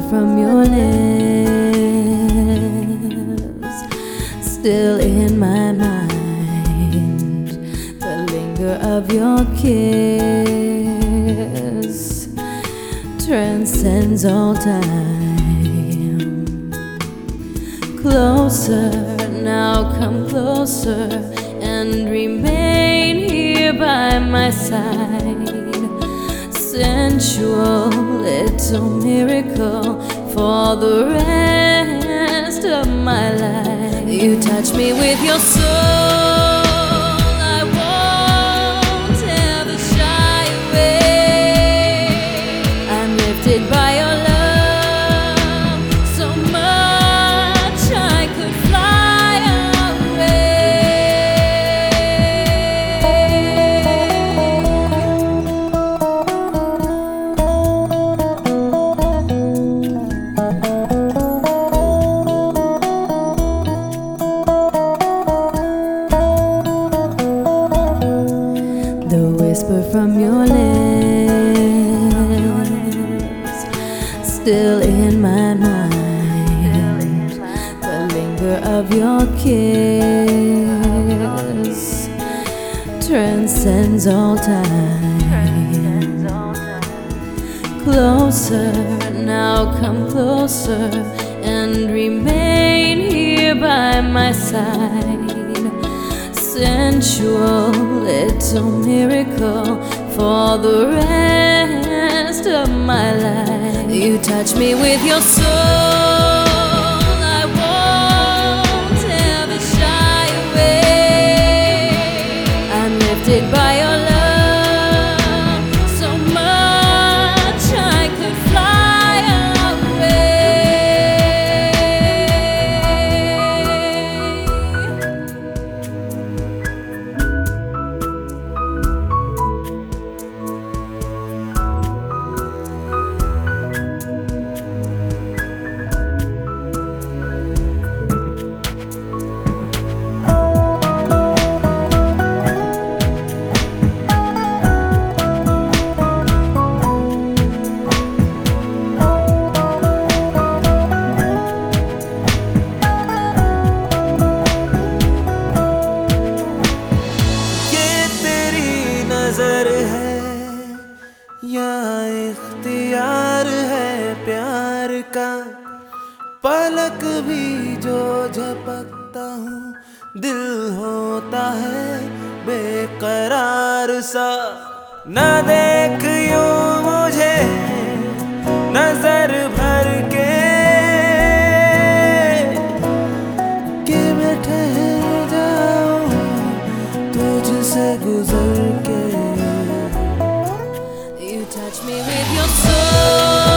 from your lips, still in my mind. The linger of your kiss transcends all time. Closer, now come closer and remain here by my side. Sensual little miracle for the rest of my life. You touch me with your soul, I won't ever shy away. I'm lifted by your love so much I could fly away. The whisper from your lips, still in my mind. The linger of your kiss transcends all time. Closer, now come closer and remain here by my side. Sensual little miracle for the rest of my life. You touch me with your soul, I won't ever shy away. I'm lifted by your love so much I could fly away. नजर है या इख्तियार है प्यार का, पलक भी जो झपकता हूँ दिल होता है बेकरार सा। न देख यूं मुझे नजर भर के मैं ठहर जाऊं तुझसे गुजर के। You touch me with your soul,